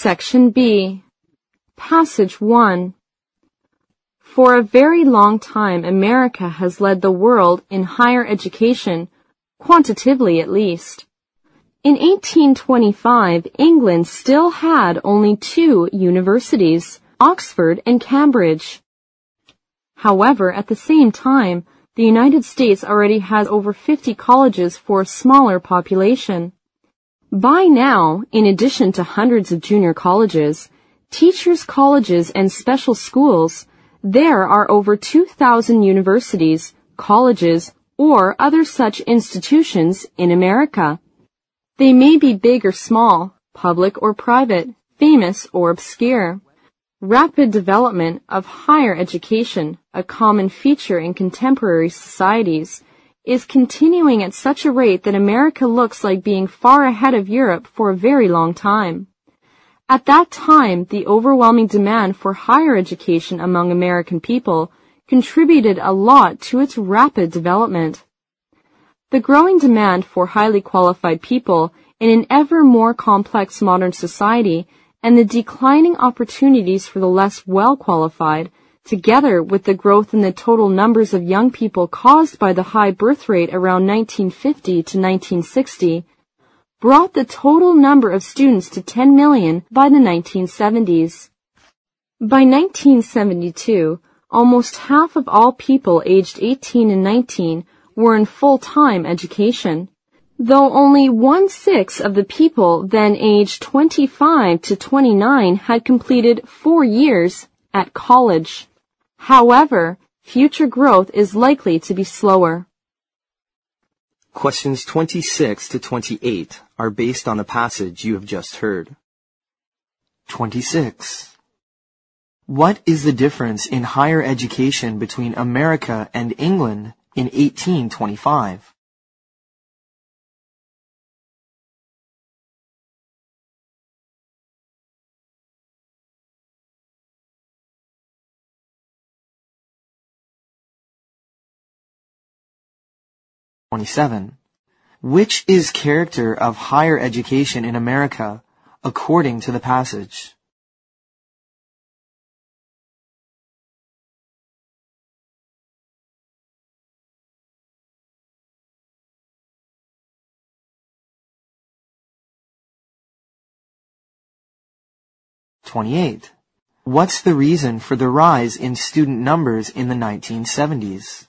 Section B. Passage 1. For a very long time, America has led the world in higher education, quantitatively at least. In 1825, England still had only 2 universities, Oxford and Cambridge. However, at the same time, the United States already has over 50 colleges for a smaller population. By now, in addition to hundreds of junior colleges, teachers' colleges and special schools, there are over 2,000 universities, colleges, or other such institutions in America. They may be big or small, public or private, famous or obscure. Rapid development of higher education, a common feature in contemporary societies, is continuing at such a rate that America looks like being far ahead of Europe for a very long time. At that time, the overwhelming demand for higher education among American people contributed a lot to its rapid development. The growing demand for highly qualified people in an ever more complex modern society and the declining opportunities for the less well-qualified, together with the growth in the total numbers of young people caused by the high birth rate around 1950 to 1960, brought the total number of students to 10 million by the 1970s. By 1972, almost half of all people aged 18 and 19 were in full-time education, though only 1/6 of the people then aged 25 to 29 had completed 4 years at college. However, future growth is likely to be slower. Questions 26 to 28 are based on the passage you have just heard. 26. What is the difference in higher education between America and England in 1825? Which is character of higher education in America according to the passage? What's the reason for the rise in student numbers in the 1970s?